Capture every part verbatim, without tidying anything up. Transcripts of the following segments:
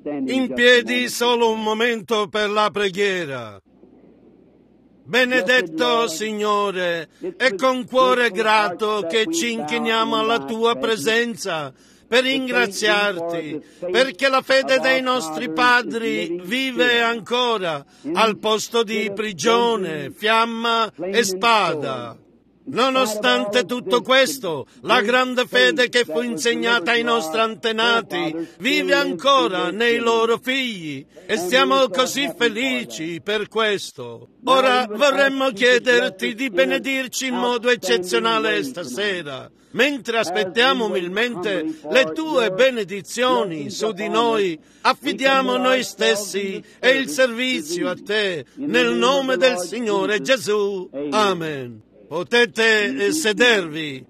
In piedi solo un momento per la preghiera. Benedetto Signore, è con cuore grato che ci inchiniamo alla Tua presenza per ringraziarti, perché la fede dei nostri padri vive ancora al posto di prigione, fiamma e spada. Nonostante tutto questo, la grande fede che fu insegnata ai nostri antenati vive ancora nei loro figli e siamo così felici per questo. Ora vorremmo chiederti di benedirci in modo eccezionale stasera, mentre aspettiamo umilmente le tue benedizioni su di noi. Affidiamo noi stessi e il servizio a te, nel nome del Signore Gesù. Amen. Potete sedervi.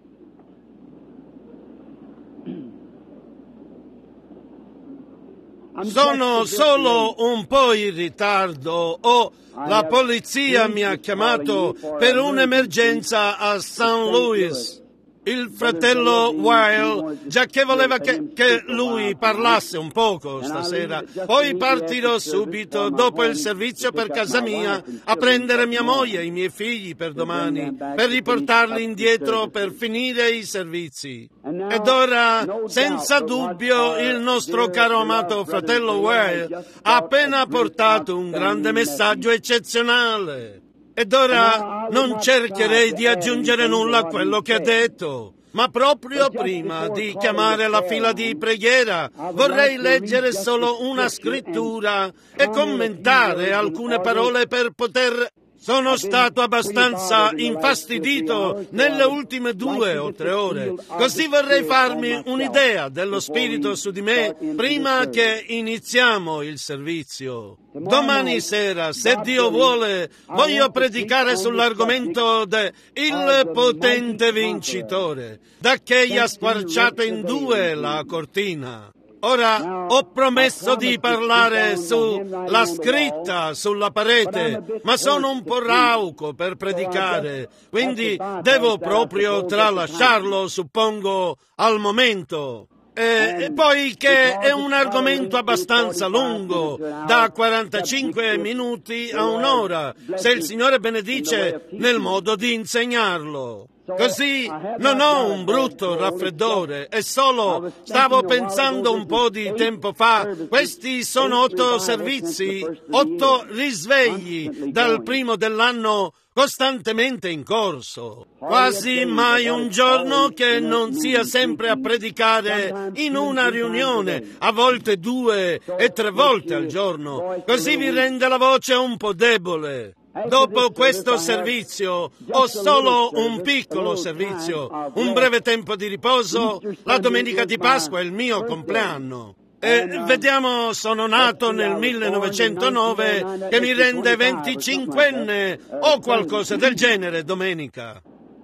Sono solo un po' in ritardo. Oh, la polizia mi ha chiamato per un'emergenza a Saint Louis. Il fratello Weil, già che voleva che, che lui parlasse un poco stasera. Poi partirò subito dopo il servizio per casa mia a prendere mia moglie e i miei figli per domani, per riportarli indietro per finire i servizi. Ed ora, senza dubbio, il nostro caro amato fratello Weil ha appena portato un grande messaggio eccezionale. Ed ora non cercherei di aggiungere nulla a quello che ha detto, ma proprio prima di chiamare la fila di preghiera vorrei leggere solo una scrittura e commentare alcune parole per poter... Sono stato abbastanza infastidito nelle ultime due o tre ore, così vorrei farmi un'idea dello Spirito su di me prima che iniziamo il servizio. Domani sera, se Dio vuole, voglio predicare sull'argomento de il potente vincitore, da che gli ha squarciato in due la cortina. Ora ho promesso di parlare sulla scritta sulla parete, ma sono un po' rauco per predicare, quindi devo proprio tralasciarlo, suppongo, al momento. E poi che è un argomento abbastanza lungo, da quarantacinque minuti a un'ora, se il Signore benedice nel modo di insegnarlo. Così non ho un brutto raffreddore, è solo, stavo pensando un po' di tempo fa, questi sono otto servizi, otto risvegli dal primo dell'anno costantemente in corso. Quasi mai un giorno che non sia sempre a predicare in una riunione, a volte due e tre volte al giorno, così vi rende la voce un po' debole. Dopo questo servizio ho solo un piccolo servizio, un breve tempo di riposo. La domenica di Pasqua è il mio compleanno. E vediamo, sono nato nel millenovecentonove, che mi rende venticinquenne o qualcosa del genere domenica.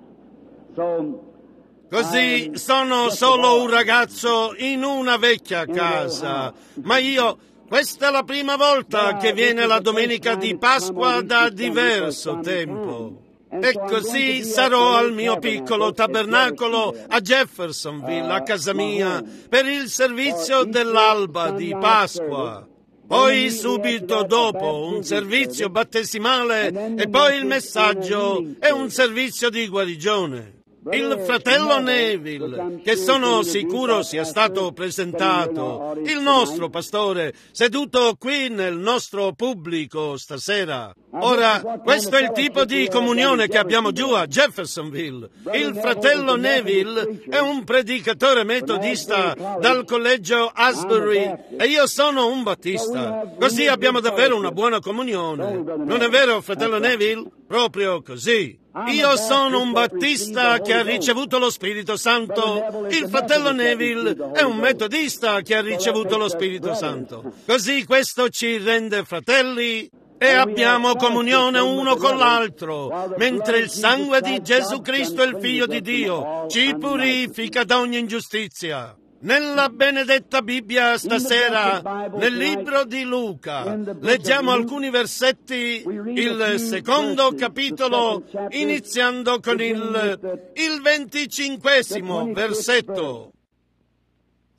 Così sono solo un ragazzo in una vecchia casa, ma io... Questa è la prima volta che viene la domenica di Pasqua da diverso tempo. E così sarò al mio piccolo tabernacolo a Jeffersonville, a casa mia, per il servizio dell'alba di Pasqua. Poi subito dopo un servizio battesimale e poi il messaggio e un servizio di guarigione. Il fratello Neville, che sono sicuro sia stato presentato, il nostro pastore, seduto qui nel nostro pubblico stasera. Ora, questo è il tipo di comunione che abbiamo giù a Jeffersonville. Il fratello Neville è un predicatore metodista dal collegio Asbury e io sono un battista. Così abbiamo davvero una buona comunione. Non è vero, fratello Neville? Proprio così. Io sono un battista che ha ricevuto lo Spirito Santo. Il fratello Neville è un metodista che ha ricevuto lo Spirito Santo. Così questo ci rende fratelli e abbiamo comunione uno con l'altro, mentre il sangue di Gesù Cristo, il Figlio di Dio, ci purifica da ogni ingiustizia. Nella benedetta Bibbia stasera, nel libro di Luca, leggiamo alcuni versetti, il secondo capitolo, iniziando con il, il venticinquesimo versetto.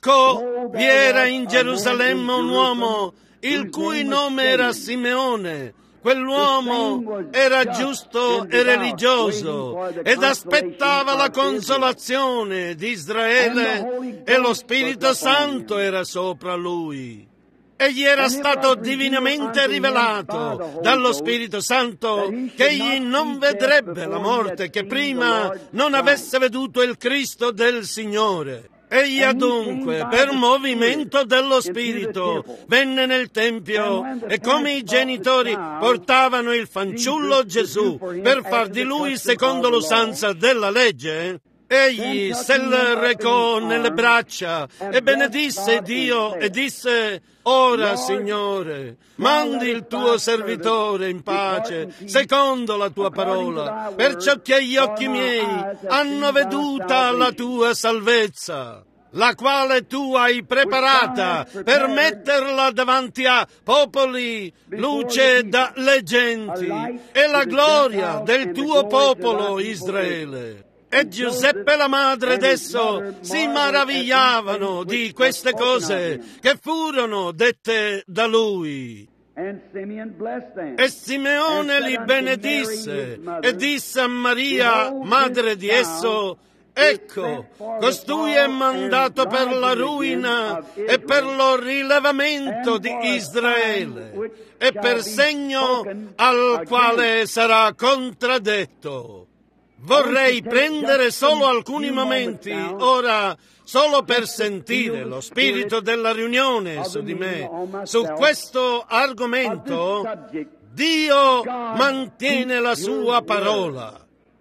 Ecco, vi era in Gerusalemme un uomo il cui nome era Simeone. Quell'uomo era giusto e religioso ed aspettava la consolazione di Israele e lo Spirito Santo era sopra lui. Egli era stato divinamente rivelato dallo Spirito Santo che egli non vedrebbe la morte che prima non avesse veduto il Cristo del Signore. Egli dunque, per movimento dello Spirito, venne nel Tempio e come i genitori portavano il fanciullo Gesù per far di lui secondo l'usanza della legge, egli se lo recò nelle braccia e benedisse Dio e disse: «Ora, Signore, mandi il tuo servitore in pace, secondo la tua parola, perciò che gli occhi miei hanno veduta la tua salvezza, la quale tu hai preparata per metterla davanti a popoli, luce dalle genti, e la gloria del tuo popolo Israele». E Giuseppe e la madre d'esso si maravigliavano di queste cose che furono dette da lui. E Simeone li benedisse e disse a Maria, madre di esso: «Ecco, costui è mandato per la ruina e per lo rilevamento di Israele e per segno al quale sarà contraddetto». Vorrei prendere solo alcuni momenti ora, solo per sentire lo spirito della riunione su di me. Su questo argomento, Dio mantiene la sua parola.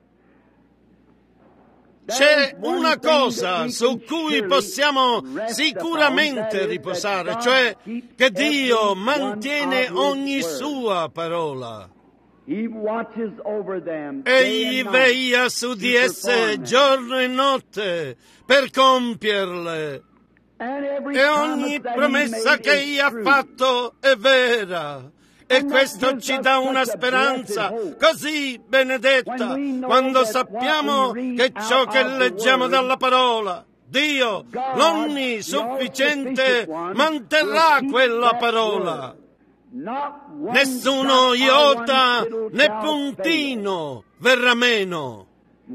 C'è una cosa su cui possiamo sicuramente riposare, cioè che Dio mantiene ogni sua parola. Egli veglia su di esse giorno e notte per compierle. E ogni promessa che egli ha fatto è vera. E questo ci dà una speranza così benedetta quando sappiamo che ciò che leggiamo dalla parola, Dio, l'onnisufficiente, manterrà quella parola. Nessuno iota né puntino verrà meno.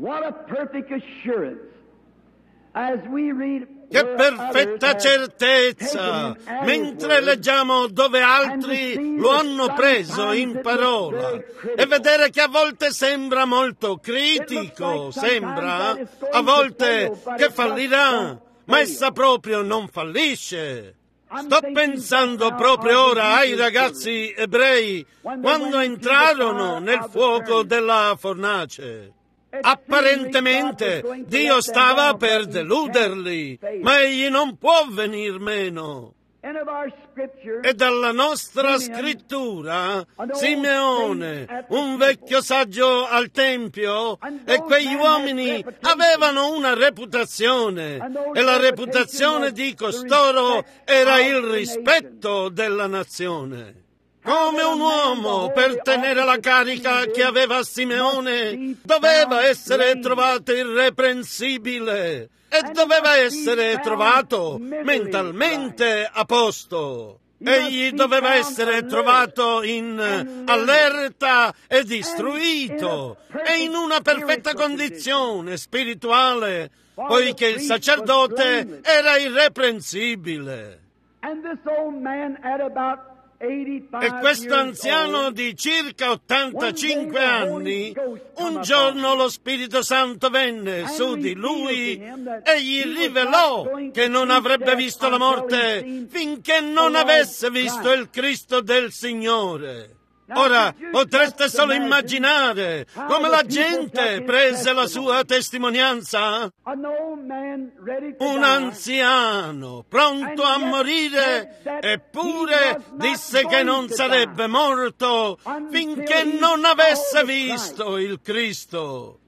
Che perfetta certezza, mentre leggiamo dove altri lo hanno preso in parola, e vedere che a volte sembra molto critico, sembra a volte che fallirà, ma essa proprio non fallisce. Sto pensando proprio ora ai ragazzi ebrei quando entrarono nel fuoco della fornace. Apparentemente Dio stava per deluderli, ma egli non può venir meno. E dalla nostra scrittura, Simeone, un vecchio saggio al Tempio, e quegli uomini avevano una reputazione, e la reputazione di costoro era il rispetto della nazione. Come un uomo, per tenere la carica che aveva Simeone, doveva essere trovato irreprensibile e doveva essere trovato mentalmente a posto. Egli doveva essere trovato in allerta e istruito e in una perfetta condizione spirituale, poiché il sacerdote era irreprensibile. E questo anziano di circa ottantacinque anni, un giorno lo Spirito Santo venne su di lui e gli rivelò che non avrebbe visto la morte finché non avesse visto il Cristo del Signore. Ora potreste solo immaginare come la gente prese la sua testimonianza. Un anziano pronto a morire, eppure disse che non sarebbe morto finché non avesse visto il Cristo.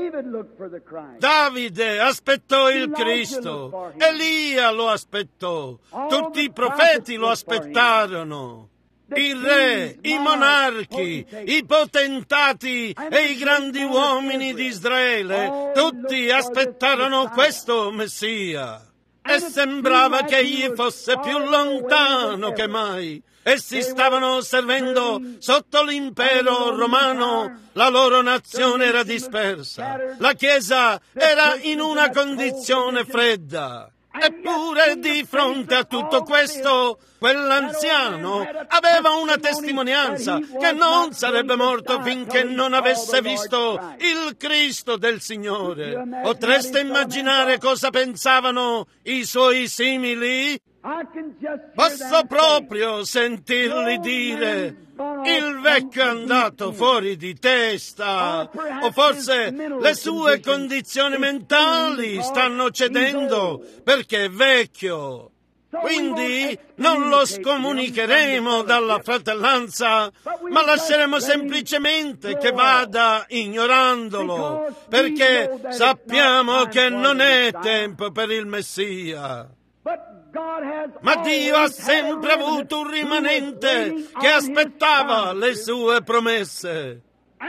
Davide aspettò il Cristo, Elia lo aspettò, tutti i profeti lo aspettarono. I re, i monarchi, i potentati e i grandi uomini di Israele, tutti aspettarono questo Messia. e sembrava che egli fosse più lontano che mai. Essi stavano servendo sotto l'impero romano, la loro nazione era dispersa, la Chiesa era in una condizione fredda. Eppure di fronte a tutto questo, quell'anziano aveva una testimonianza che non sarebbe morto finché non avesse visto il Cristo del Signore. Potreste immaginare cosa pensavano i suoi simili? Posso proprio sentirli dire: il vecchio è andato fuori di testa, o forse le sue condizioni mentali stanno cedendo perché è vecchio. Quindi non lo scomunicheremo dalla fratellanza, ma lasceremo semplicemente che vada ignorandolo, perché sappiamo che non è tempo per il Messia. Ma Dio ha sempre avuto un rimanente che aspettava le sue promesse.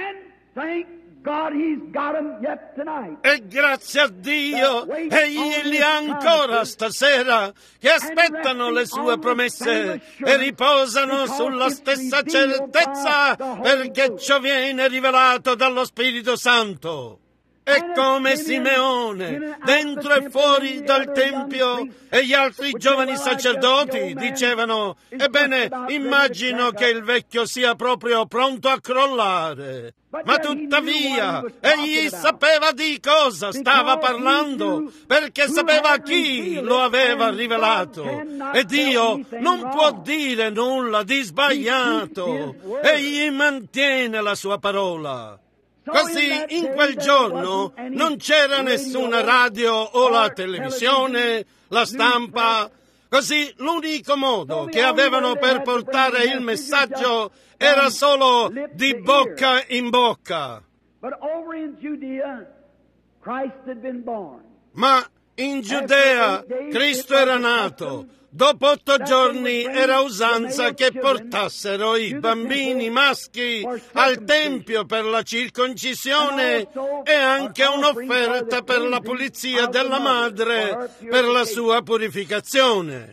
E grazie a Dio, egli li ha ancora stasera, che aspettano le sue promesse e riposano sulla stessa certezza, perché ciò viene rivelato dallo Spirito Santo. E come Simeone, dentro e fuori dal Tempio, e gli altri giovani sacerdoti dicevano: ebbene, immagino che il vecchio sia proprio pronto a crollare. Ma tuttavia, egli sapeva di cosa stava parlando, perché sapeva chi lo aveva rivelato. E Dio non può dire nulla di sbagliato. Egli mantiene la sua parola. Così in quel giorno non c'era nessuna radio o la televisione, la stampa. Così l'unico modo che avevano per portare il messaggio era solo di bocca in bocca. Ma in Giudea Cristo era nato. Dopo otto giorni era usanza che portassero i bambini maschi al Tempio per la circoncisione e anche un'offerta per la pulizia della madre per la sua purificazione.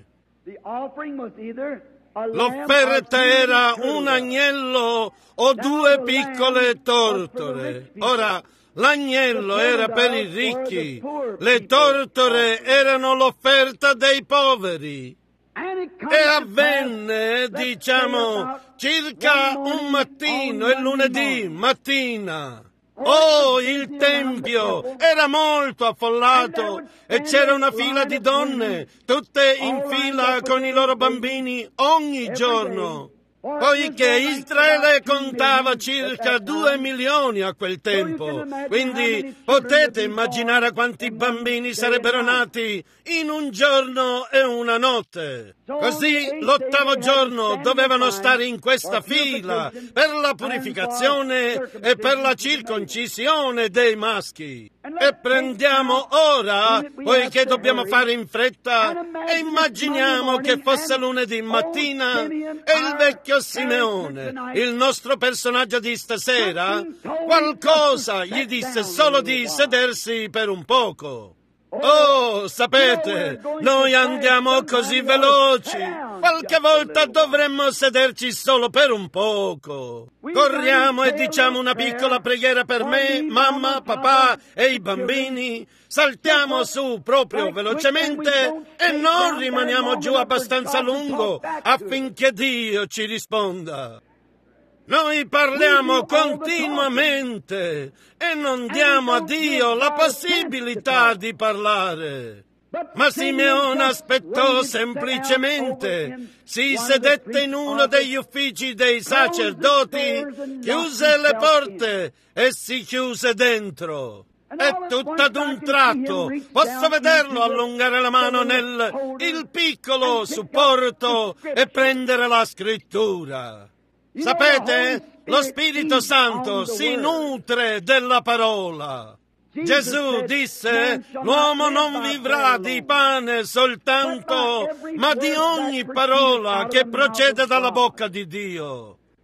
L'offerta era un agnello o due piccole tortore. Ora, l'agnello era per i ricchi, le tortore erano l'offerta dei poveri. E avvenne, diciamo, circa un mattino, il lunedì mattina. Oh, il Tempio era molto affollato e c'era una fila di donne, tutte in fila con i loro bambini ogni giorno. Poiché Israele contava circa due milioni a quel tempo, quindi potete immaginare quanti bambini sarebbero nati in un giorno e una notte. Così l'ottavo giorno dovevano stare in questa fila per la purificazione e per la circoncisione dei maschi. E prendiamo ora, poiché dobbiamo fare in fretta, e immaginiamo che fosse lunedì mattina e il vecchio Simeone, il nostro personaggio di stasera, qualcosa gli disse solo di sedersi per un poco. Oh, sapete, noi andiamo così veloci. Qualche volta dovremmo sederci solo per un poco. Corriamo e diciamo una piccola preghiera per me, mamma, papà e i bambini. Saltiamo su proprio velocemente e non rimaniamo giù abbastanza a lungo affinché Dio ci risponda. Noi parliamo continuamente e non diamo a Dio la possibilità di parlare. Ma Simeone aspettò semplicemente, si sedette in uno degli uffici dei sacerdoti, chiuse le porte e si chiuse dentro. E tutto ad un tratto posso vederlo allungare la mano nel il piccolo supporto e prendere la scrittura. Sapete, lo Spirito Santo si nutre della parola. Gesù disse: l'uomo non vivrà di pane soltanto, ma di ogni parola che procede dalla bocca di Dio.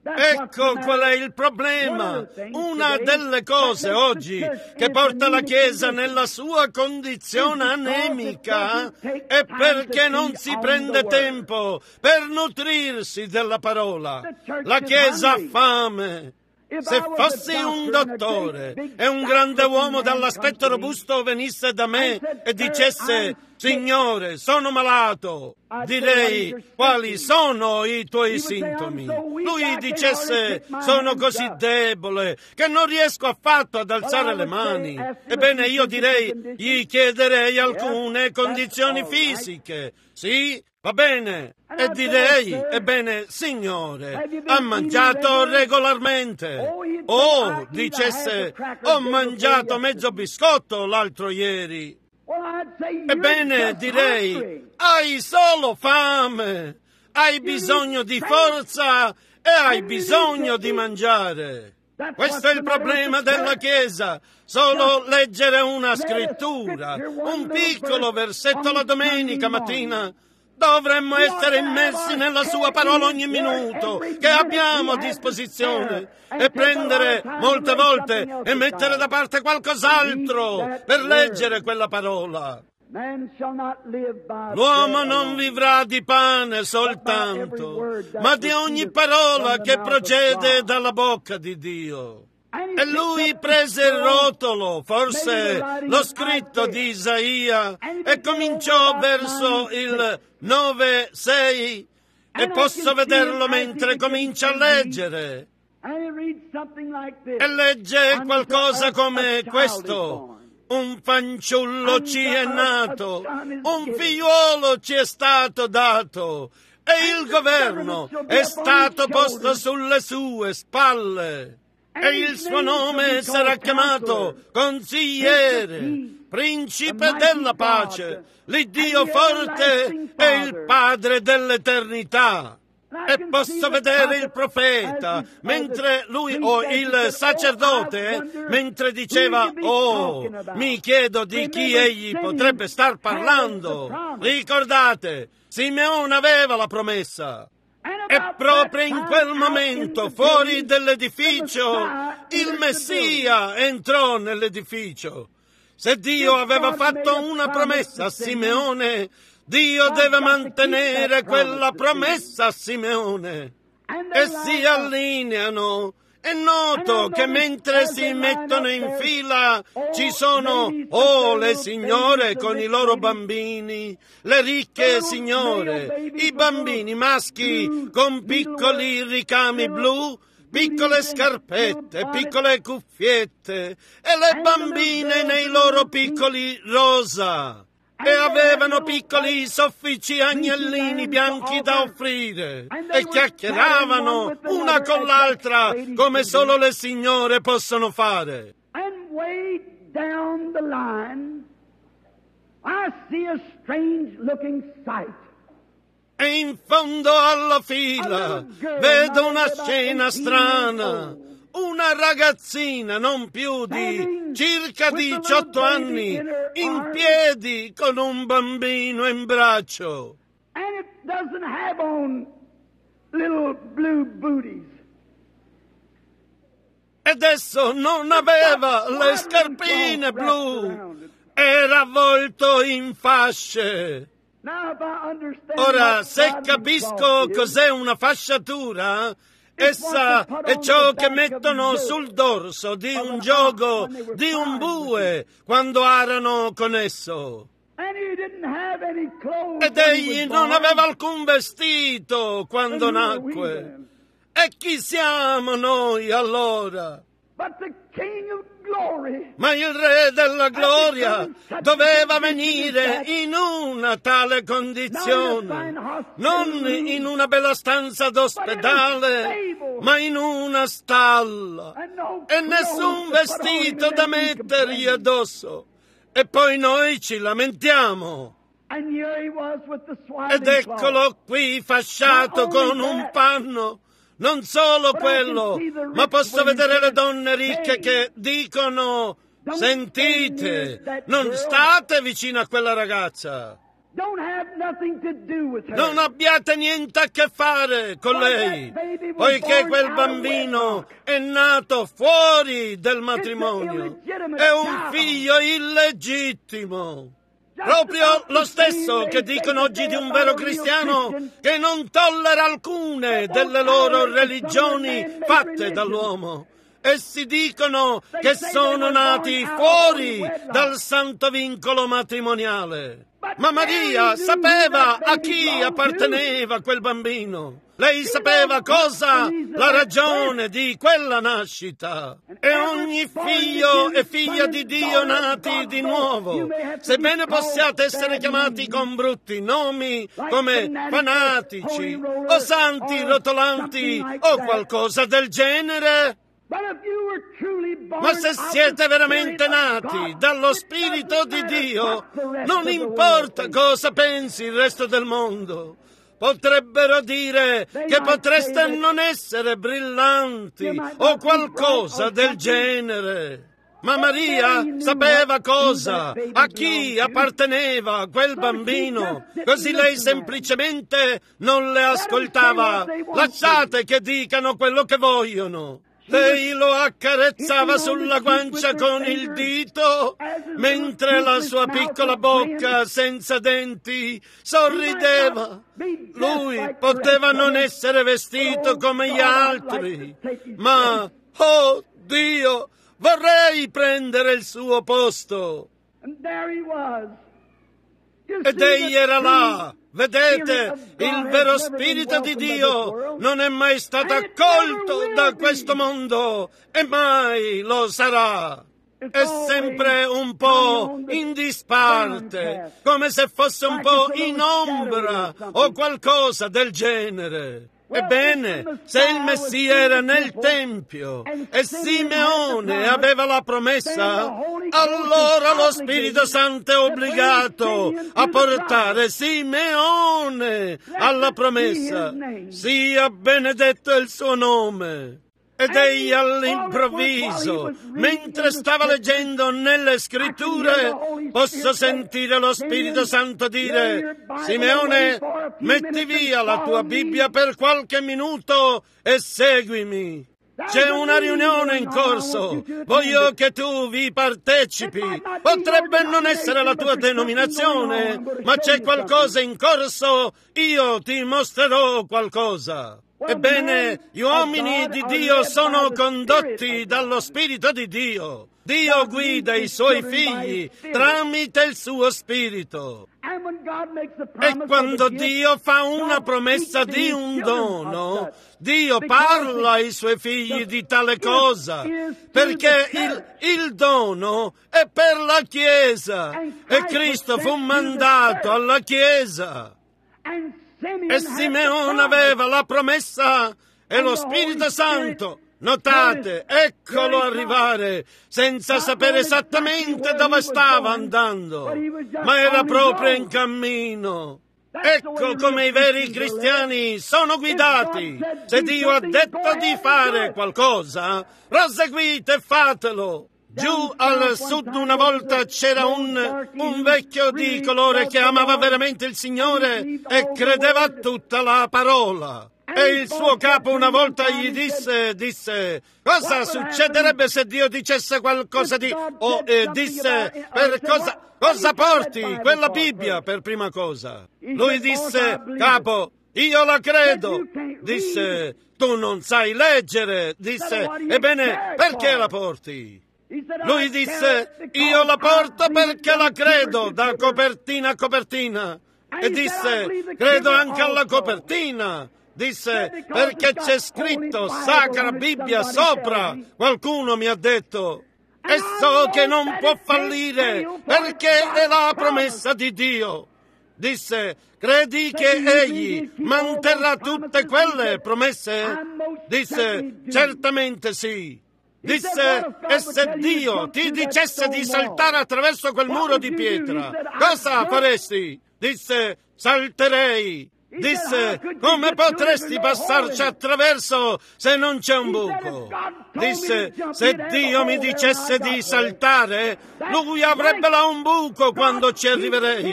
Ecco qual è il problema. Una delle cose oggi che porta la Chiesa nella sua condizione anemica è perché non si prende tempo per nutrirsi della parola. La Chiesa ha fame. Se fossi un dottore e un grande uomo dall'aspetto robusto venisse da me e dicesse: Signore, sono malato, direi: quali sono i tuoi sintomi? Lui dicesse: sono così debole che non riesco affatto ad alzare le mani. Ebbene, io direi: gli chiederei alcune condizioni fisiche. Sì, va bene. E direi: ebbene, Signore, ha mangiato regolarmente? O dicesse: ho mangiato mezzo biscotto l'altro ieri. Ebbene, direi: hai solo fame, hai bisogno di forza e hai bisogno di mangiare. Questo è il problema della Chiesa. Solo leggere una scrittura, un piccolo versetto la domenica mattina. Dovremmo essere immersi nella sua parola ogni minuto che abbiamo a disposizione e prendere molte volte e mettere da parte qualcos'altro per leggere quella parola. L'uomo non vivrà di pane soltanto, ma di ogni parola che procede dalla bocca di Dio. E lui prese il rotolo, forse lo scritto di Isaia, e cominciò verso il nove sei, e posso vederlo mentre comincia a leggere. E legge qualcosa come questo: un fanciullo ci è nato, un figliuolo ci è stato dato, e il governo è stato posto sulle sue spalle. E il suo nome sarà chiamato Consigliere, Principe della Pace, l'Iddio forte e il Padre dell'eternità. E posso vedere il profeta, mentre lui, o il sacerdote, mentre diceva: oh, mi chiedo di chi egli potrebbe star parlando. Ricordate, Simeone aveva la promessa. E proprio in quel momento, fuori dell'edificio, il Messia entrò nell'edificio. Se Dio aveva fatto una promessa a Simeone, Dio deve mantenere quella promessa a Simeone. E si allineano. È noto che mentre si mettono in fila ci sono o le signore con i loro bambini, le ricche signore, i bambini maschi con piccoli ricami blu, piccole scarpette, piccole cuffiette, e le bambine nei loro piccoli rosa. E avevano piccoli soffici agnellini bianchi da offrire e chiacchieravano una con l'altra come solo le signore possono fare. And way down the line, I see a strange looking sight. E in fondo alla fila vedo una scena strana. Una ragazzina non più di circa diciotto anni, in piedi con un bambino in braccio. And it doesn't have on little blue booties. Ed esso non aveva le scarpine blu, era avvolto in fasce. Ora, se capisco cos'è una fasciatura, essa è ciò che mettono sul dorso di un giogo, di un bue, quando arano con esso. Ed egli non aveva alcun vestito quando nacque. E chi siamo noi allora? Ma il Re della Gloria doveva venire in una tale condizione, non in una bella stanza d'ospedale, ma in una stalla, e nessun vestito da mettergli addosso. E poi noi ci lamentiamo. Ed eccolo qui fasciato con un panno. Non solo quello, ma posso vedere le donne ricche che dicono: sentite, non state vicino a quella ragazza. Non abbiate niente a che fare con lei, poiché quel bambino è nato fuori del matrimonio. È un figlio illegittimo. Proprio lo stesso che dicono oggi di un vero cristiano che non tollera alcune delle loro religioni fatte dall'uomo. Essi dicono che sono nati fuori dal santo vincolo matrimoniale. Ma Maria sapeva a chi apparteneva quel bambino. Lei sapeva cosa? La ragione di quella nascita. E ogni figlio e figlia di Dio nati di nuovo, sebbene possiate essere chiamati con brutti nomi come fanatici o santi rotolanti o qualcosa del genere, ma se siete veramente nati dallo Spirito di Dio, non importa cosa pensi il resto del mondo. Potrebbero dire che potreste non essere brillanti o qualcosa del genere. Ma Maria sapeva cosa, a chi apparteneva quel bambino, così lei semplicemente non le ascoltava. Lasciate che dicano quello che vogliono. Lei lo accarezzava sulla guancia con il dito, mentre la sua piccola bocca senza denti sorrideva. Lui poteva non essere vestito come gli altri, ma, oh Dio, vorrei prendere il suo posto. Ed egli era là. Vedete, il vero Spirito di Dio non è mai stato accolto da questo mondo e mai lo sarà. È sempre un po' in disparte, come se fosse un po' in ombra o qualcosa del genere. Ebbene, se il Messia era nel Tempio e Simeone aveva la promessa, allora lo Spirito Santo è obbligato a portare Simeone alla promessa. Sia benedetto il suo nome. Ed egli all'improvviso, mentre stava leggendo nelle scritture, posso sentire lo Spirito Santo dire: Simeone, metti via la tua Bibbia per qualche minuto e seguimi. C'è una riunione in corso, voglio che tu vi partecipi. Potrebbe non essere la tua denominazione, ma c'è qualcosa in corso, io ti mostrerò qualcosa. Ebbene, gli uomini di Dio sono condotti dallo Spirito di Dio. Dio guida i suoi figli tramite il suo Spirito. E quando Dio fa una promessa di un dono, Dio parla ai suoi figli di tale cosa, perché il, il dono è per la Chiesa e Cristo fu mandato alla Chiesa. E Simeone aveva la promessa e lo Spirito Santo, notate, eccolo arrivare, senza sapere esattamente dove stava andando, ma era proprio in cammino. Ecco come i veri cristiani sono guidati. Se Dio ha detto di fare qualcosa, proseguite e fatelo. Giù al sud una volta c'era un, un vecchio di colore che amava veramente il Signore e credeva a tutta la parola. E il suo capo una volta gli disse, disse, cosa succederebbe se Dio dicesse qualcosa di... o eh, disse, per cosa, cosa porti quella Bibbia per prima cosa? Lui disse, capo, io la credo. Disse, tu non sai leggere. Disse, ebbene, perché la porti? Lui disse, io la porto perché la credo da copertina a copertina. E disse, credo anche alla copertina. Disse, perché c'è scritto Sacra Bibbia sopra. Qualcuno mi ha detto. E so che non può fallire perché è la promessa di Dio. Disse, credi che egli manterrà tutte quelle promesse? Disse, certamente sì. Disse, e se Dio ti dicesse di saltare attraverso quel muro di pietra, cosa faresti? Disse, salterei. Disse, come potresti passarci attraverso se non c'è un buco? Disse, se Dio mi dicesse di saltare, lui avrebbe là un buco quando ci arriverei.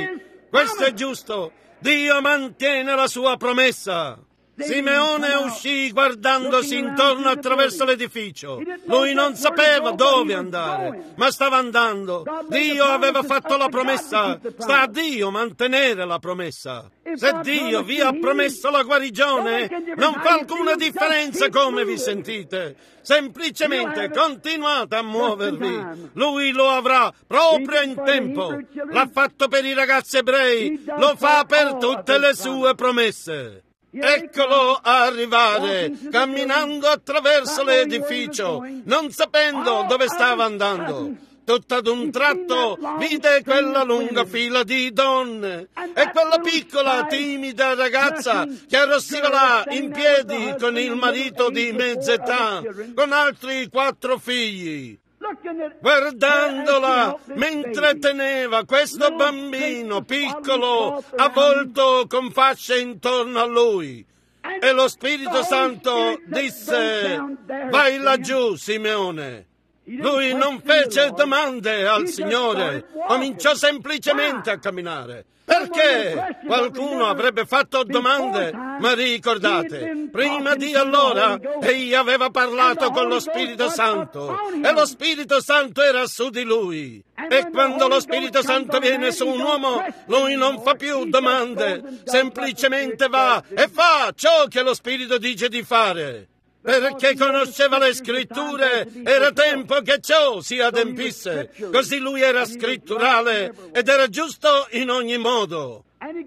Questo è giusto. Dio mantiene la sua promessa. Simeone uscì guardandosi intorno attraverso l'edificio. Lui non sapeva dove andare, ma stava andando. Dio aveva fatto la promessa. Sta a Dio mantenere la promessa. Se Dio vi ha promesso la guarigione, non fa alcuna differenza come vi sentite. Semplicemente continuate a muovervi. Lui lo avrà proprio in tempo. L'ha fatto per i ragazzi ebrei, lo fa per tutte le sue promesse. Eccolo arrivare, camminando attraverso l'edificio, non sapendo dove stava andando. Tutto ad un tratto vide quella lunga fila di donne e quella piccola, timida ragazza che arrossiva là in piedi con il marito di mezza età, con altri quattro figli. Guardandola mentre teneva questo bambino piccolo avvolto con fasce intorno a lui. E lo Spirito Santo disse: vai laggiù, Simeone. Lui non fece domande al Signore, cominciò semplicemente a camminare. Perché qualcuno avrebbe fatto domande, ma ricordate, prima di allora egli aveva parlato con lo Spirito Santo e lo Spirito Santo era su di lui. E quando lo Spirito Santo viene su un uomo, lui non fa più domande, semplicemente va e fa ciò che lo Spirito dice di fare. Perché conosceva le scritture, era tempo che ciò si adempisse. Così lui era scritturale ed era giusto in ogni modo.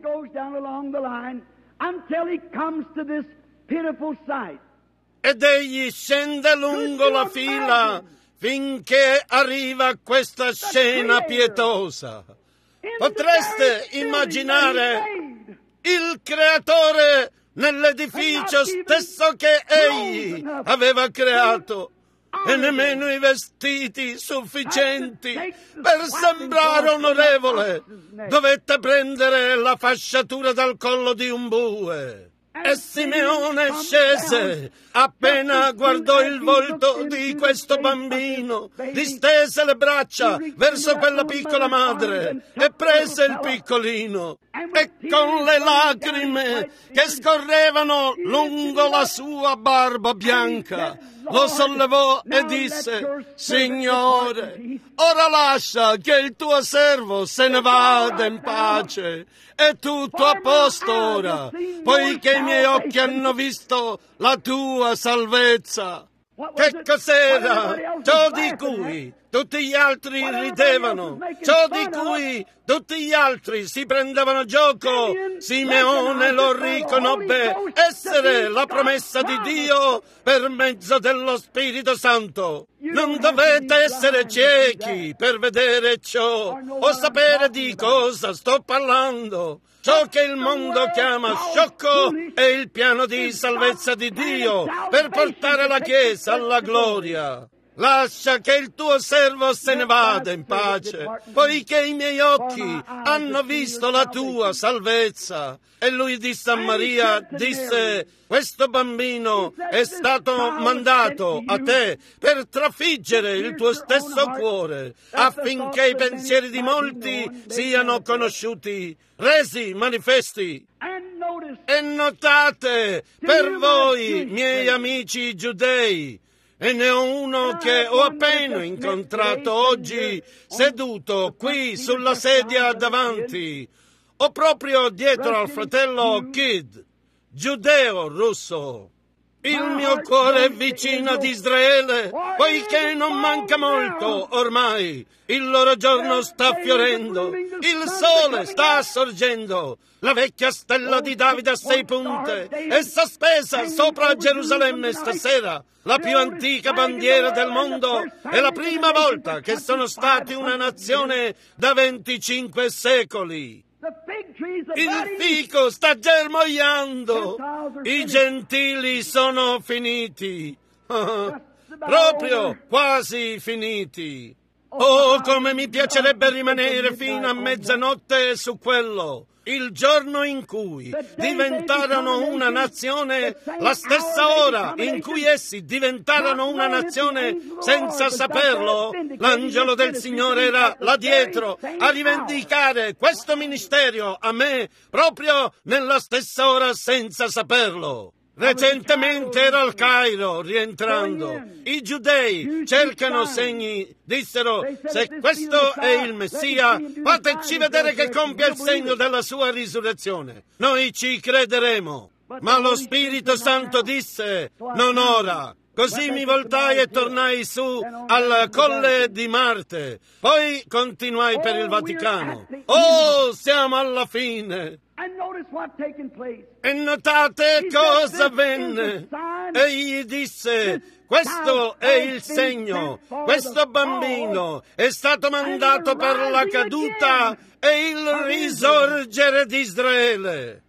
Ed egli scende lungo la fila finché arriva a questa scena pietosa. Potreste immaginare il creatore nell'edificio stesso che egli aveva creato, e nemmeno i vestiti sufficienti per sembrare onorevole. Dovette prendere la fasciatura dal collo di un bue. E Simeone scese, appena guardò il volto di questo bambino, distese le braccia verso quella piccola madre e prese il piccolino e con le lacrime che scorrevano lungo la sua barba bianca lo sollevò e disse: Signore, ora lascia che il tuo servo se ne vada in pace. È tutto a posto ora, poiché i miei occhi hanno visto la tua salvezza. Che cos'era ciò di cui tutti gli altri ridevano, ciò di cui tutti gli altri si prendevano gioco? Simeone lo riconobbe essere la promessa di Dio per mezzo dello Spirito Santo. Non dovete essere ciechi per vedere ciò o sapere di cosa sto parlando. Ciò che il mondo chiama sciocco è il piano di salvezza di Dio per portare la Chiesa alla gloria. Lascia che il tuo servo se ne vada in pace, poiché i miei occhi hanno visto la tua salvezza. E lui disse a Maria, disse: questo bambino è stato mandato a te per trafiggere il tuo stesso cuore, affinché i pensieri di molti siano conosciuti, resi manifesti. E notate, per voi, miei amici giudei, e ne ho uno che ho appena incontrato oggi, seduto qui sulla sedia davanti, o proprio dietro al fratello Kidd, giudeo russo. Il mio cuore è vicino ad Israele, poiché non manca molto ormai. Il loro giorno sta fiorendo, il sole sta sorgendo. La vecchia stella di Davide a sei punte è sospesa sopra Gerusalemme stasera. La più antica bandiera del mondo. È la prima volta che sono stati una nazione da venticinque secoli. Il fico sta germogliando. I gentili sono finiti. Proprio quasi finiti. Oh, come mi piacerebbe rimanere fino a mezzanotte su quello. Il giorno in cui diventarono una nazione, la stessa ora in cui essi diventarono una nazione senza saperlo, l'angelo del Signore era là dietro a rivendicare questo ministero a me proprio nella stessa ora senza saperlo. Recentemente ero al Cairo, rientrando. I giudei cercano segni. Dissero, se questo è il Messia, fateci vedere che compia il segno della sua risurrezione. Noi ci crederemo. Ma lo Spirito Santo disse, non ora. Così mi voltai e tornai su al Colle di Marte. Poi continuai per il Vaticano. Oh, siamo alla fine. E notate cosa avvenne. Egli disse, questo è il segno, questo bambino è stato mandato per la caduta e il risorgere di Israele.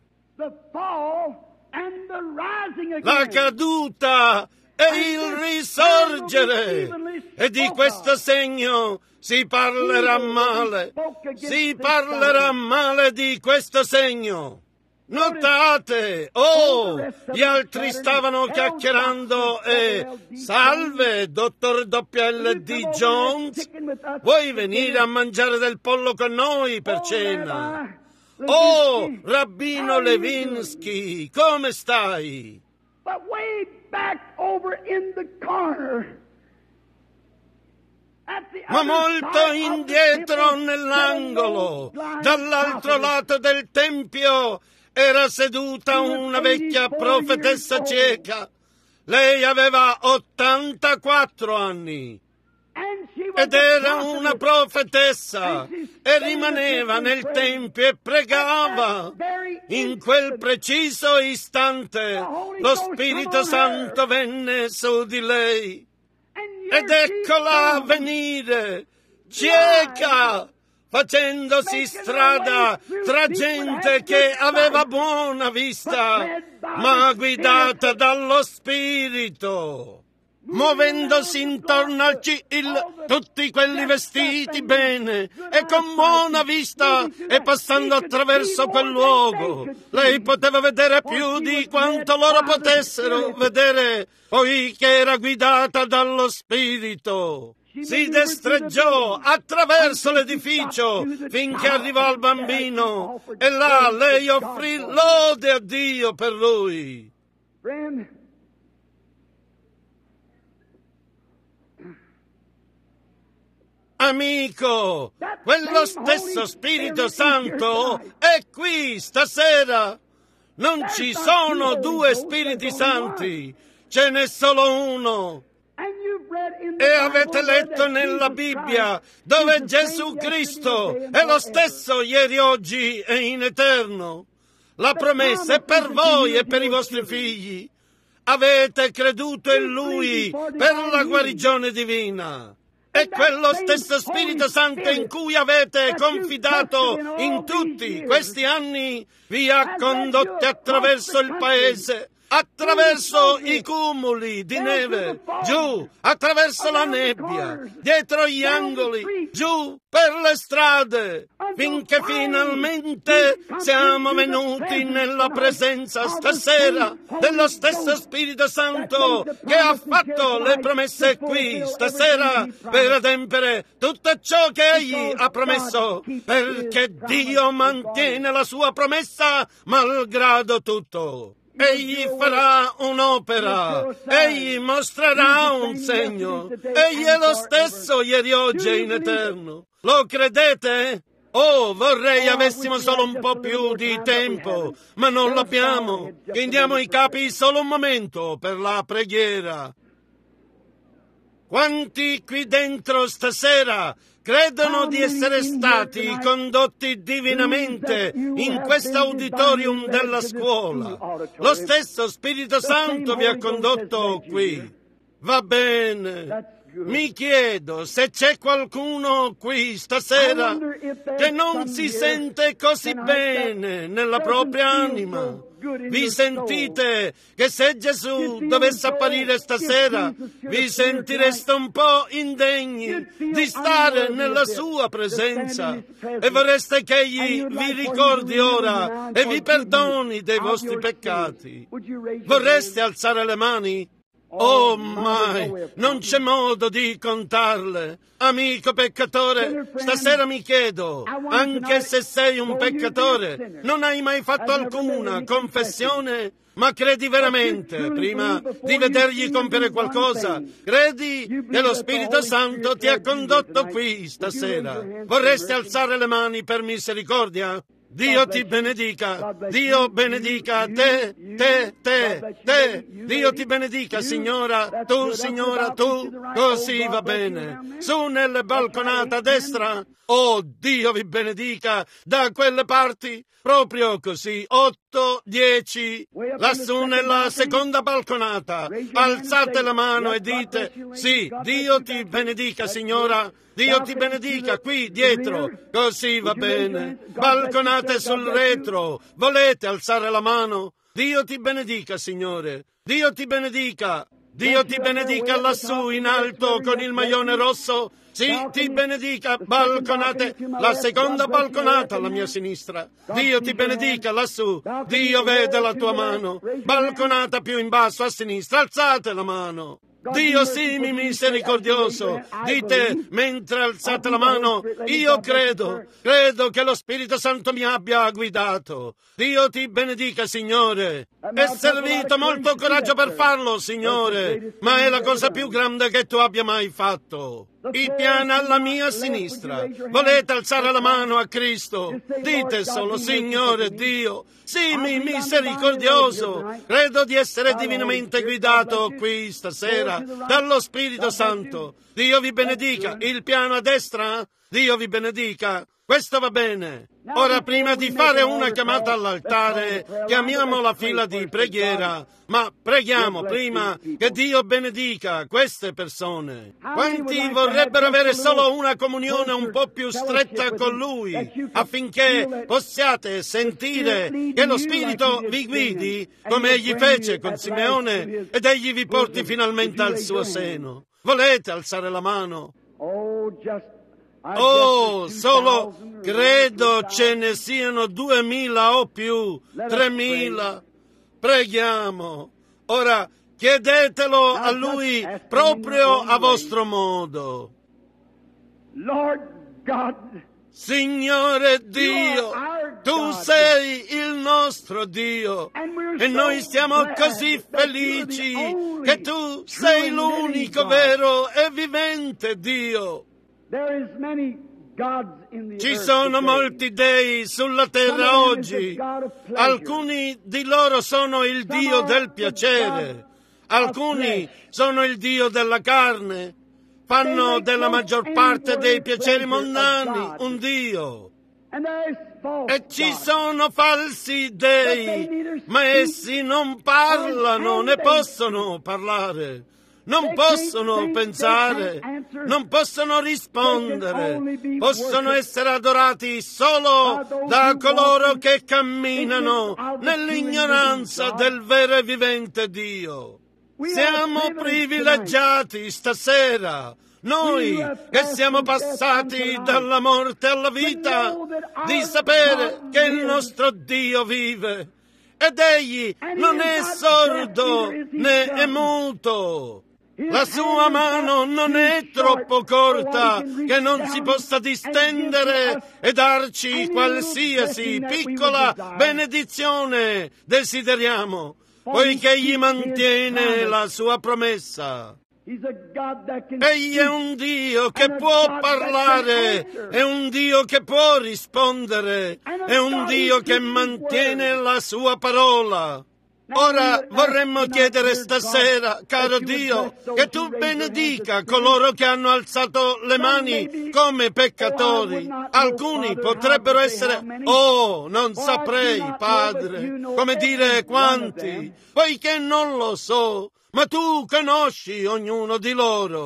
La caduta e il risorgere. E di questo segno si parlerà male, si parlerà male di questo segno. Notate, oh, gli altri stavano chiacchierando e salve, dottor W L D Jones, vuoi venire a mangiare del pollo con noi per cena? Oh, Rabbino Levinsky, come stai? But way back over in the corner. Ma molto indietro nell'angolo, dall'altro lato del tempio, era seduta una vecchia profetessa cieca. Lei aveva ottantaquattro anni ed era una profetessa e rimaneva nel tempio e pregava. In quel preciso istante lo Spirito Santo venne su di lei. Ed eccola venire, cieca, facendosi strada tra gente che aveva buona vista, ma guidata dallo Spirito, muovendosi intorno al Cil, tutti quelli vestiti bene e con buona vista e passando attraverso quel luogo. Lei poteva vedere più di quanto loro potessero vedere, poiché era guidata dallo Spirito. Si destreggiò attraverso l'edificio finché arrivò al bambino e là lei offrì lode a Dio per lui. Amico, quello stesso Spirito Santo è qui stasera. Non ci sono due Spiriti Santi, ce n'è solo uno. E avete letto nella Bibbia dove Gesù Cristo è lo stesso ieri, oggi e in eterno. La promessa è per voi e per i vostri figli. Avete creduto in Lui per la guarigione divina. E quello stesso Spirito Santo in cui avete confidato in tutti questi anni vi ha condotti attraverso il paese, attraverso i cumuli di neve, giù, attraverso la nebbia, dietro gli angoli, giù per le strade, finché finalmente siamo venuti nella presenza stasera dello stesso Spirito Santo che ha fatto le promesse qui stasera per adempiere tutto ciò che Egli ha promesso, perché Dio mantiene la sua promessa malgrado tutto. Egli farà un'opera, Egli mostrerà un segno, Egli è lo stesso ieri, oggi e in eterno. Lo credete? Oh, vorrei avessimo solo un po' più di tempo, ma non l'abbiamo. Chindiamo i capi solo un momento per la preghiera. Quanti qui dentro stasera credono di essere stati condotti divinamente in questo auditorium della scuola? Lo stesso Spirito Santo vi ha condotto qui. Va bene. Mi chiedo se c'è qualcuno qui stasera che non si sente così bene nella propria anima, Vi sentite che se Gesù dovesse apparire stasera, vi sentireste un po' indegni di stare nella sua presenza e vorreste che Egli vi ricordi ora e vi perdoni dei vostri peccati. Vorreste alzare le mani? Oh mai, non c'è modo di contarle. Amico peccatore, stasera mi chiedo, anche se sei un peccatore, non hai mai fatto alcuna confessione? Ma credi veramente, prima di vedergli compiere qualcosa, credi che lo Spirito Santo ti ha condotto qui stasera? Vorresti alzare le mani per misericordia? Dio ti benedica, Dio benedica te, te, te, te, Dio ti benedica, signora, tu, signora, tu, così va bene. Su nelle balconate a destra, oh, Dio vi benedica da quelle parti, proprio così, otto, dieci, lassù nella seconda balconata, alzate la mano e dite, sì, Dio ti benedica, signora, Dio ti benedica qui dietro, così va bene. Balconate sul retro, volete alzare la mano? Dio ti benedica, Signore, Dio ti benedica, Dio ti benedica lassù in alto con il maglione rosso. Sì, ti benedica, balconate, la seconda balconata alla mia sinistra. Dio ti benedica lassù, Dio vede la tua mano. Balconata più in basso a sinistra, alzate la mano. Dio sii misericordioso, dite mentre alzate la mano, io credo, credo che lo Spirito Santo mi abbia guidato. Dio ti benedica, Signore. È servito molto coraggio per farlo, Signore, ma è la cosa più grande che tu abbia mai fatto. I piani alla mia sinistra. Volete alzare la mano a Cristo? Dite solo, Signore Dio, sii misericordioso. Credo di essere divinamente guidato qui stasera dallo Spirito Santo. Dio vi benedica. Il piano a destra? Dio vi benedica. Questo va bene. Ora, prima di fare una chiamata all'altare, chiamiamo la fila di preghiera, ma preghiamo prima che Dio benedica queste persone. Quanti vorrebbero avere solo una comunione un po' più stretta con Lui, affinché possiate sentire che lo Spirito vi guidi, come Egli fece con Simeone, ed Egli vi porti finalmente al suo seno? Volete alzare la mano? Oh, solo credo ce ne siano duemila o più, tremila. Preghiamo. Ora chiedetelo a Lui proprio a vostro modo. Signore Dio, Tu sei il nostro Dio e noi siamo così felici che Tu sei l'unico vero e vivente Dio. Ci sono molti dei sulla terra oggi. Alcuni di loro sono il Dio del piacere, alcuni sono il Dio della carne, fanno della maggior parte dei piaceri mondani un Dio. E ci sono falsi dei, ma essi non parlano, né possono parlare. Non possono pensare, non possono rispondere, possono essere adorati solo da coloro che camminano nell'ignoranza del vero e vivente Dio. Siamo privilegiati stasera, noi che siamo passati dalla morte alla vita, di sapere che il nostro Dio vive ed Egli non è sordo né è muto. La sua mano non è troppo corta che non si possa distendere e darci qualsiasi piccola benedizione desideriamo, poiché Egli mantiene la sua promessa. Egli è un Dio che può parlare, è un Dio che può rispondere, è un Dio che mantiene la sua parola. Ora vorremmo chiedere stasera, caro Dio, che Tu benedica coloro che hanno alzato le mani come peccatori. Alcuni potrebbero essere, oh, non saprei, Padre, come dire quanti, poiché non lo so, ma Tu conosci ognuno di loro.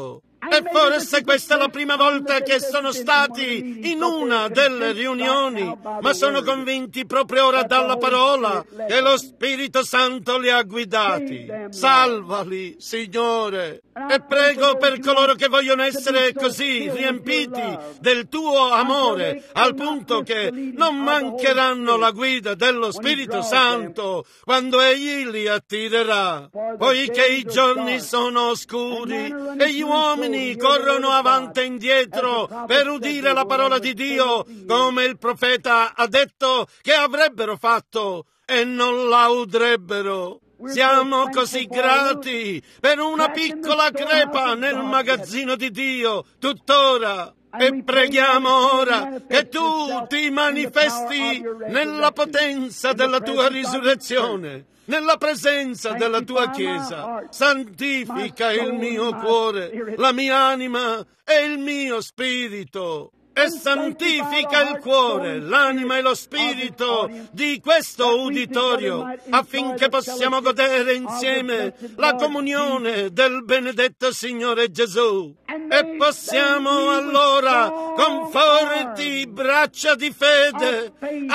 E forse questa è la prima volta che sono stati in una delle riunioni, ma sono convinti proprio ora dalla parola che lo Spirito Santo li ha guidati. Salvali, Signore. E prego per coloro che vogliono essere così riempiti del tuo amore, al punto che non mancheranno la guida dello Spirito Santo quando Egli li attirerà, poiché i giorni sono oscuri e gli uomini corrono avanti e indietro per udire la parola di Dio, come il profeta ha detto che avrebbero fatto, e non la udrebbero. Siamo così grati per una piccola crepa nel magazzino di Dio, tuttora. E preghiamo ora che tu ti manifesti nella potenza della tua risurrezione, nella presenza della tua Chiesa. Santifica il mio cuore, la mia anima e il mio spirito. E santifica il cuore, l'anima e lo spirito di questo uditorio, affinché possiamo godere insieme la comunione del benedetto Signore Gesù. E possiamo allora, con forti braccia di fede,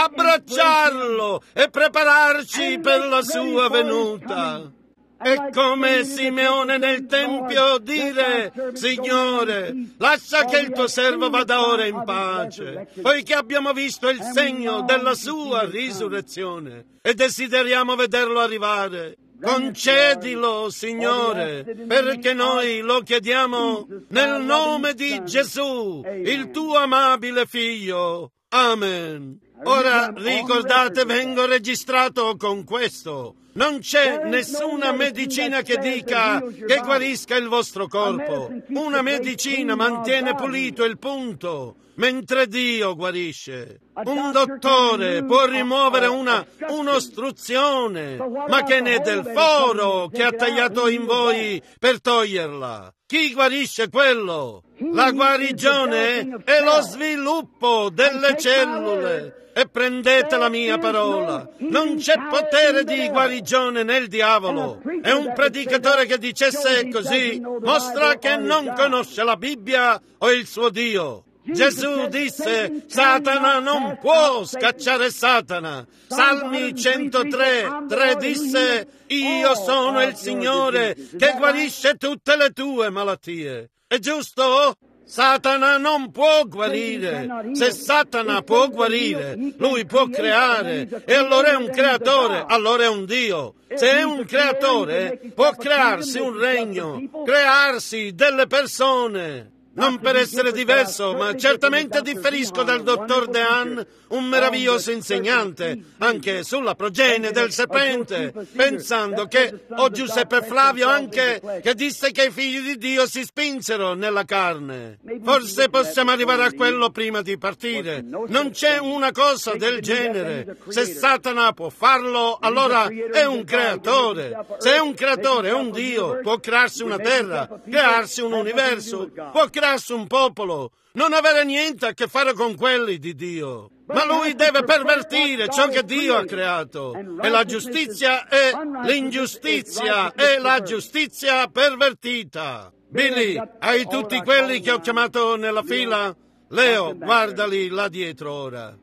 abbracciarlo e prepararci per la sua venuta. E come Simeone nel Tempio dire: Signore, lascia che il tuo servo vada ora in pace, poiché abbiamo visto il segno della sua risurrezione e desideriamo vederlo arrivare. Concedilo, Signore, perché noi lo chiediamo nel nome di Gesù, il tuo amabile Figlio. Amen. Ora ricordate, vengo registrato con questo. Non c'è nessuna medicina che dica che guarisca il vostro corpo. Una medicina mantiene pulito il punto, mentre Dio guarisce. Un dottore può rimuovere una un'ostruzione, ma che ne è del foro che ha tagliato in voi per toglierla? Chi guarisce quello? La guarigione è lo sviluppo delle cellule. E prendete la mia parola, non c'è potere di guarigione nel diavolo. E un predicatore che dicesse così mostra che non conosce la Bibbia o il suo Dio. Gesù disse: Satana non può scacciare Satana. Salmi centotré, tre disse: Io sono il Signore che guarisce tutte le tue malattie. È giusto? Satana non può guarire. Se Satana può guarire, lui può creare, e allora è un creatore, allora è un Dio. Se è un creatore, può crearsi un regno, crearsi delle persone. Non per essere diverso, ma certamente differisco dal dottor Dehan, un meraviglioso insegnante, anche sulla progenie del serpente, pensando che, o Giuseppe Flavio anche, che disse che i figli di Dio si spinsero nella carne. Forse possiamo arrivare a quello prima di partire. Non c'è una cosa del genere. Se Satana può farlo, allora è un creatore. Se è un creatore, è un Dio. Può crearsi una terra, crearsi un universo, può crearsi un popolo, non avere niente a che fare con quelli di Dio. Ma lui deve pervertire ciò che Dio ha creato. E la giustizia è l'ingiustizia, e la giustizia pervertita. Billy, hai tutti quelli che ho chiamato nella fila? Leo, guardali là dietro ora.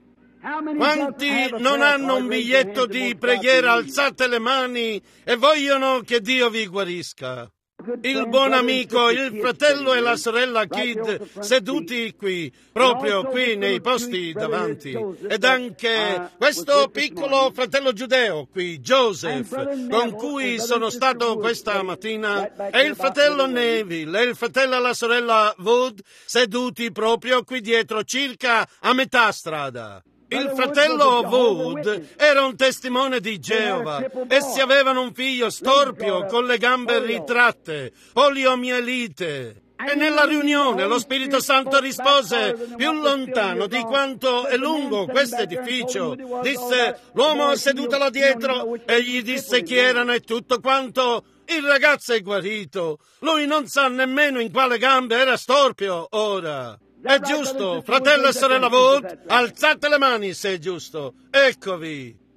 Quanti non hanno un biglietto di preghiera? Alzate le mani e vogliono che Dio vi guarisca. Il buon amico, il fratello e la sorella Kid seduti qui, proprio qui nei posti davanti, ed anche questo piccolo fratello giudeo qui, Joseph, con cui sono stato questa mattina, e il fratello Neville e il fratello e la sorella Wood seduti proprio qui dietro, circa a metà strada. Il fratello Wood era un testimone di Geova. Essi avevano un figlio storpio con le gambe ritratte, poliomielite. E nella riunione lo Spirito Santo rispose: più lontano di quanto è lungo questo edificio. Disse: l'uomo seduto là dietro, e gli disse chi erano e tutto quanto. Il ragazzo è guarito. Lui non sa nemmeno in quale gambe era storpio ora. È giusto, fratello e sorella Wood, alzate le mani se è giusto. Eccovi.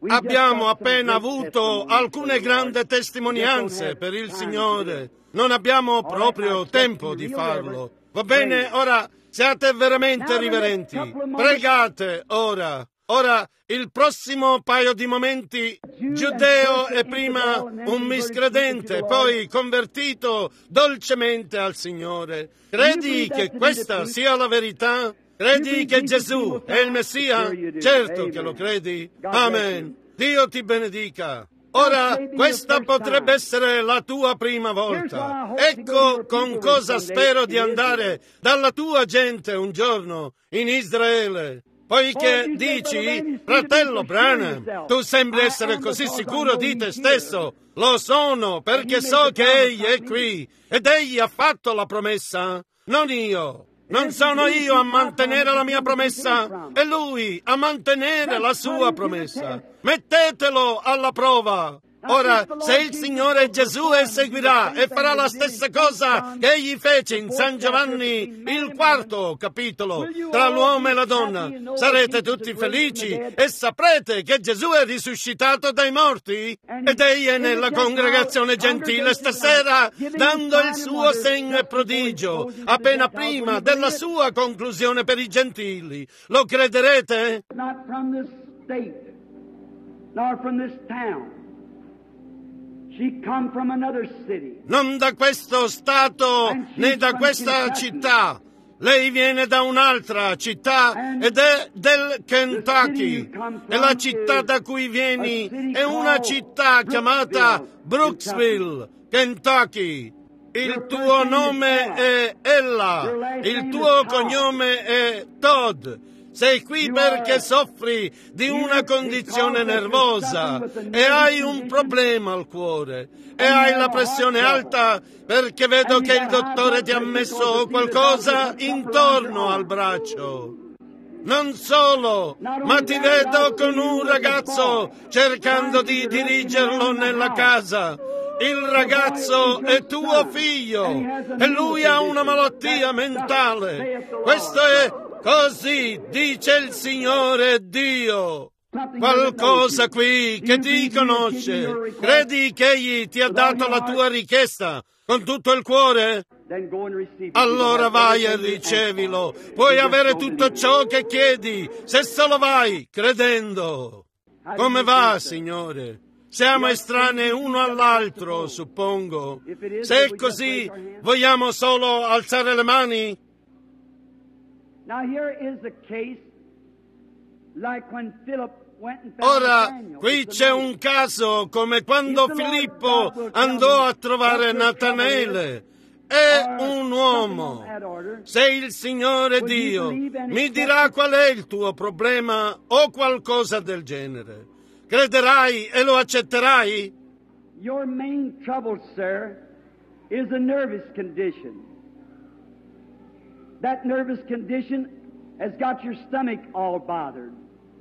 Abbiamo appena avuto alcune grandi testimonianze per il Signore. Non abbiamo proprio tempo di farlo. Va bene? Ora siate veramente riverenti. Pregate ora. Ora, il prossimo paio di momenti, giudeo è prima un miscredente, poi convertito dolcemente al Signore. Credi che questa sia la verità? Credi che Gesù è il Messia? Certo che lo credi. Amen. Dio ti benedica. Ora, questa potrebbe essere la tua prima volta. Ecco con cosa spero di andare dalla tua gente un giorno in Israele. Poiché dici, fratello Branham, tu sembri essere così sicuro di te stesso. Lo sono, perché so che Egli è qui ed Egli ha fatto la promessa, non io. Non sono io a mantenere la mia promessa, è Lui a mantenere la sua promessa. Mettetelo alla prova. Ora, se il Signore Gesù eseguirà e farà la stessa cosa che Egli fece in San Giovanni, il quarto capitolo, tra l'uomo e la donna, sarete tutti felici e saprete che Gesù è risuscitato dai morti ed Egli è nella congregazione gentile stasera, dando il suo segno e prodigio, appena prima della sua conclusione per i gentili. Lo crederete? Not from this state, nor from this town. She come from another city. Non da questo stato né da questa città. Lei viene da un'altra città ed è del Kentucky. E la città da cui vieni è una città chiamata Brooksville, Kentucky. Il tuo nome è Ella, il tuo cognome è Todd. Sei qui perché soffri di una condizione nervosa e hai un problema al cuore e hai la pressione alta perché vedo che il dottore ti ha messo qualcosa intorno al braccio. Non solo, ma ti vedo con un ragazzo cercando di dirigerlo nella casa. Il ragazzo è tuo figlio e lui ha una malattia mentale. Questo è così dice il Signore Dio. Qualcosa qui che ti conosce. Credi che Egli ti ha dato la tua richiesta con tutto il cuore? Allora vai e ricevilo. Puoi avere tutto ciò che chiedi se solo vai credendo. Come va, Signore? Siamo estranei uno all'altro, suppongo. Se è così, vogliamo solo alzare le mani? Ora, qui c'è un caso come quando Filippo andò a trovare Natanaele. È un uomo. Se il Signore Dio mi dirà qual è il tuo problema o qualcosa del genere, crederai e lo accetterai? Your main trouble, sir, is a nervous condition. That nervous condition has got your stomach all bothered.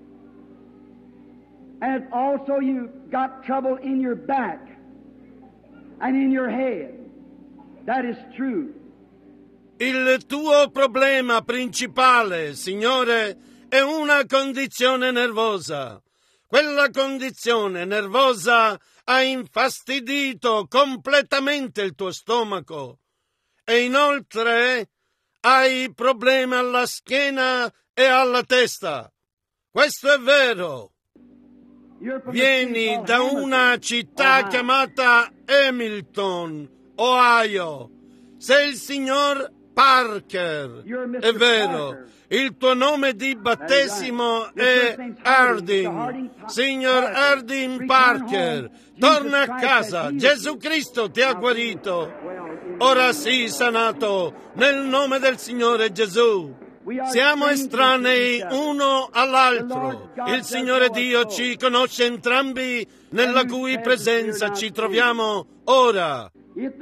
And also you've got trouble in your back and in your head. That is true. Il tuo problema principale, Signore, è una condizione nervosa. Quella condizione nervosa ha infastidito completamente il tuo stomaco. E inoltre hai problemi alla schiena e alla testa. Questo è vero. Vieni da una città chiamata Hamilton, Ohio. Sei il signor Parker. È vero. Il tuo nome di battesimo è Harding. Signor Harding Parker. Torna a casa. Gesù Cristo ti ha guarito. Ora sii sanato nel nome del Signore Gesù. Siamo estranei uno all'altro. Il Signore Dio ci conosce entrambi, nella cui presenza ci troviamo ora.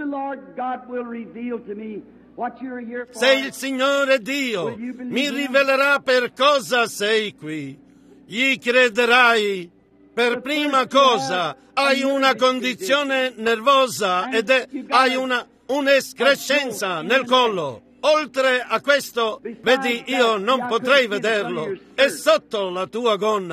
Se il Signore Dio mi rivelerà per cosa sei qui, gli crederai. Per prima cosa hai una condizione nervosa ed è, hai una un'escrescenza nel collo. Oltre a questo, vedi, io non potrei vederlo. È sotto la tua gonna.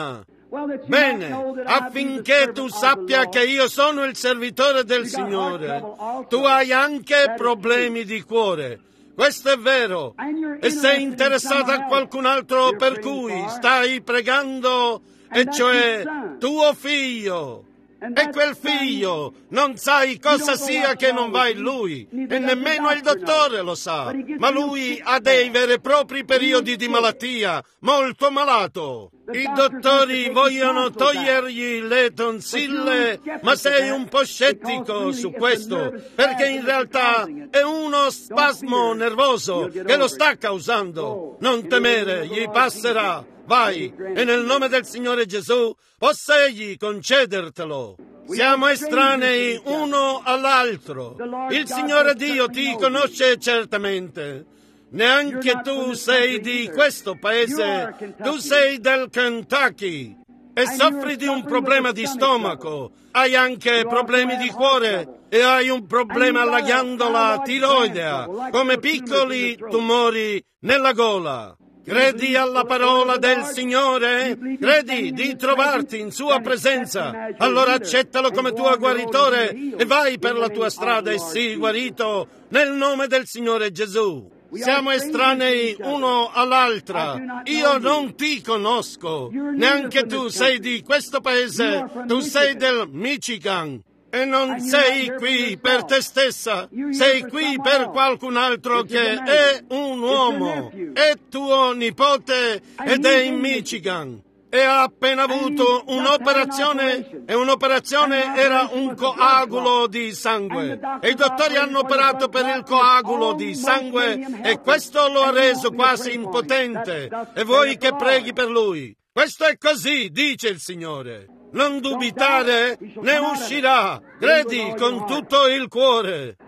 Bene, affinché tu sappia che io sono il servitore del Signore, tu hai anche problemi di cuore. Questo è vero. E sei interessato a qualcun altro per cui stai pregando, e cioè tuo figlio. E quel figlio non sai cosa sia che non va in lui, e nemmeno il dottore lo sa, ma lui ha dei veri e propri periodi di malattia, molto malato. I dottori vogliono togliergli le tonsille, ma sei un po' scettico su questo, perché in realtà è uno spasmo nervoso che lo sta causando. Non temere, gli passerà. Vai, e nel nome del Signore Gesù possa Egli concedertelo. Siamo estranei uno all'altro. Il Signore Dio ti conosce certamente. Neanche tu sei di questo paese, tu sei del Kentucky e soffri di un problema di stomaco, hai anche problemi di cuore e hai un problema alla ghiandola tiroidea, come piccoli tumori nella gola. Credi alla parola del Signore? Credi di trovarti in Sua presenza? Allora accettalo come tuo guaritore e vai per la tua strada e sii guarito nel nome del Signore Gesù. Siamo estranei uno all'altra. Io non ti conosco. Neanche tu sei di questo paese. Tu sei del Michigan. E non sei qui per te stessa, sei qui per qualcun altro che è un uomo, è tuo nipote ed è in Michigan. E ha appena avuto un'operazione e un'operazione era un coagulo di sangue. E i dottori hanno operato per il coagulo di sangue e questo lo ha reso quasi impotente. E vuoi che preghi per lui? Questo è così, dice il Signore. Non dubitare, ne uscirà. Credi con tutto il cuore.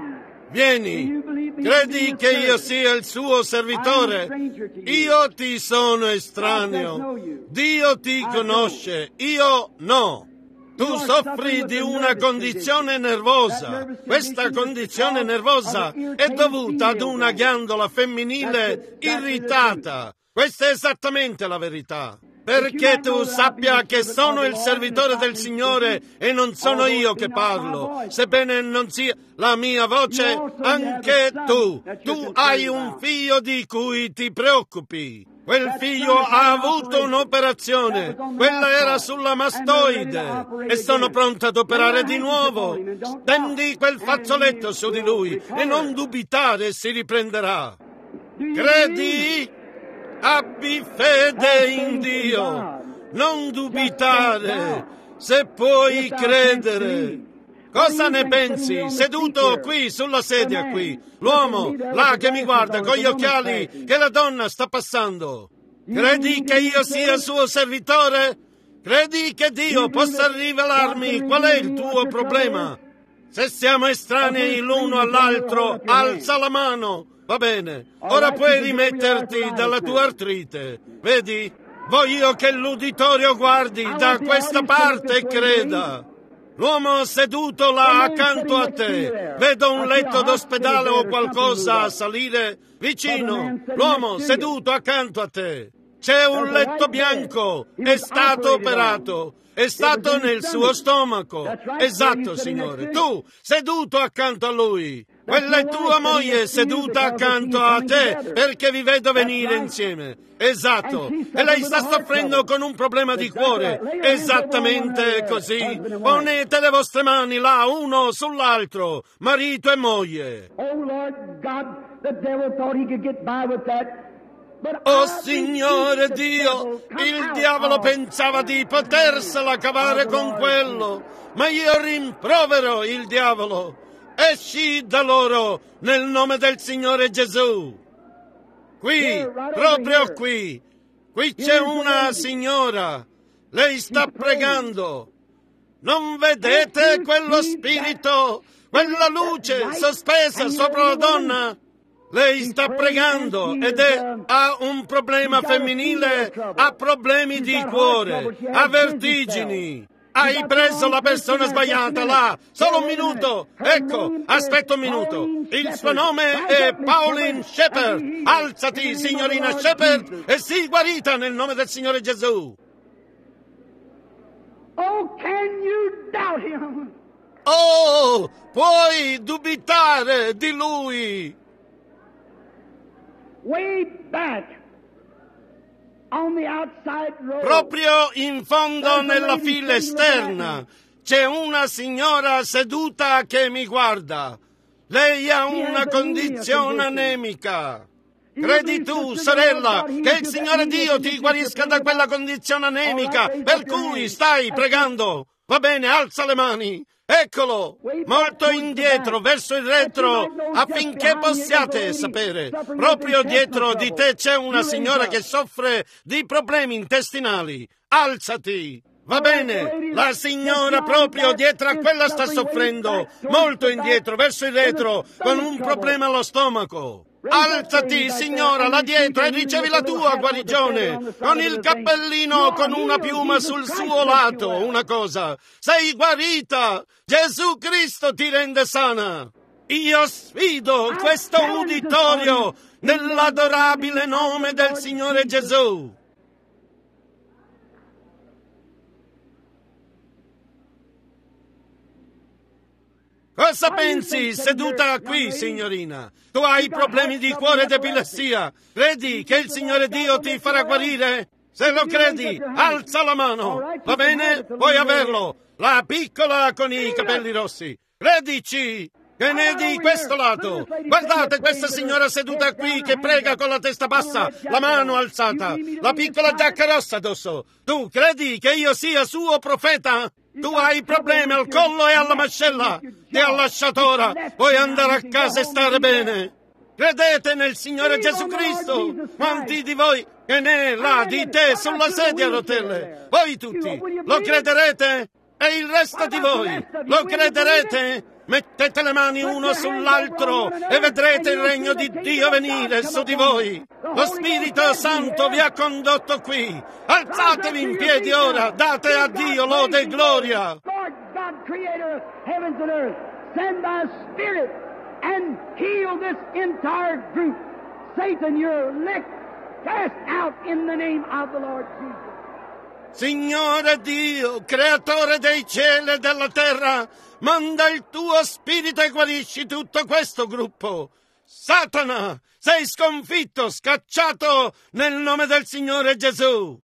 Vieni, credi che io sia il suo servitore? Io ti sono estraneo. Dio ti conosce, io no. Tu soffri di una condizione nervosa. Questa condizione nervosa è dovuta ad una ghiandola femminile irritata. Questa è esattamente la verità. Perché tu sappia che sono il servitore del Signore e non sono io che parlo, sebbene non sia la mia voce, anche tu. Tu hai un figlio di cui ti preoccupi. Quel figlio ha avuto un'operazione, quella era sulla mastoide, e sono pronto ad operare di nuovo. Stendi quel fazzoletto su di lui e non dubitare, si riprenderà. Credi? Abbi fede in Dio, non dubitare, se puoi credere. Cosa ne pensi? Seduto qui sulla sedia qui, l'uomo là che mi guarda con gli occhiali che la donna sta passando. Credi che io sia suo servitore? Credi che Dio possa rivelarmi qual è il tuo problema? Se siamo estranei l'uno all'altro, alza la mano. Va bene, ora puoi rimetterti dalla tua artrite. Vedi? Voglio che l'uditorio guardi da questa parte e creda. L'uomo seduto là accanto a te. Vedo un letto d'ospedale o qualcosa a salire vicino. L'uomo seduto accanto a te. C'è un letto bianco. È stato operato. È stato nel suo stomaco. Esatto, Signore. Tu, seduto accanto a lui. Quella è tua moglie seduta accanto a te perché vi vedo venire insieme. Esatto. E lei sta soffrendo con un problema di cuore. Esattamente così. Ponete le vostre mani là, uno sull'altro, marito e moglie. Oh Signore Dio, il diavolo pensava di potersela cavare con quello, ma io rimprovero il diavolo. Esci da loro nel nome del Signore Gesù. Qui, proprio qui, qui c'è una signora. Lei sta pregando. Non vedete quello spirito, quella luce sospesa sopra la donna? Lei sta pregando ed è, ha un problema femminile, ha problemi di cuore, ha vertigini. Hai preso la persona sbagliata là. Solo un minuto. Ecco, aspetta un minuto. Il suo nome è Pauline Shepard. Alzati, signorina Shepard, e sii guarita nel nome del Signore Gesù. Oh, can you doubt him? Oh, puoi dubitare di lui? Way back on the outside road. Proprio in fondo nella fila esterna c'è una signora seduta che mi guarda. Lei ha una condizione anemica. Credi tu, sorella, che il Signore Dio ti guarisca da quella condizione anemica per cui stai pregando? Va bene, alza le mani. Eccolo, molto indietro, verso il retro, affinché possiate sapere. Proprio dietro di te c'è una signora che soffre di problemi intestinali. Alzati. Va bene, la signora proprio dietro a quella sta soffrendo, molto indietro, verso il retro, con un problema allo stomaco. Alzati, signora, là dietro, e ricevi la tua guarigione, con il cappellino con una piuma sul suo lato, una cosa. Sei guarita! Gesù Cristo ti rende sana! Io sfido questo uditorio nell'adorabile nome del Signore Gesù! Cosa pensi, seduta qui, signorina? Tu hai problemi di cuore ed epilessia. Credi che il Signore Dio ti farà guarire? Se lo credi, alza la mano. Va bene? Puoi averlo. La piccola con i capelli rossi. Credici! Che ne è di questo lato? Guardate questa signora seduta qui che prega con la testa bassa, la mano alzata, la piccola giacca rossa addosso. Tu credi che io sia suo profeta? Tu hai problemi al collo e alla mascella. Ti ha lasciato ora. Puoi andare a casa e stare bene. Credete nel Signore Gesù Cristo. Quanti di voi che ne è là di te sulla sedia a rotelle? Voi tutti lo crederete? E il resto di voi lo crederete? Mettete le mani uno sull'altro e vedrete il regno di Dio venire su di voi. Lo Spirito Santo vi ha condotto qui. Alzatevi in piedi ora, date a Dio lode e gloria. Lord God, creator of heavens and earth, send thy spirit and heal this entire group. Satan, you're licked, cast out in the name of the Lord Jesus. Signore Dio, creatore dei cieli e della terra, manda il tuo spirito e guarisci tutto questo gruppo. Satana, sei sconfitto, scacciato nel nome del Signore Gesù.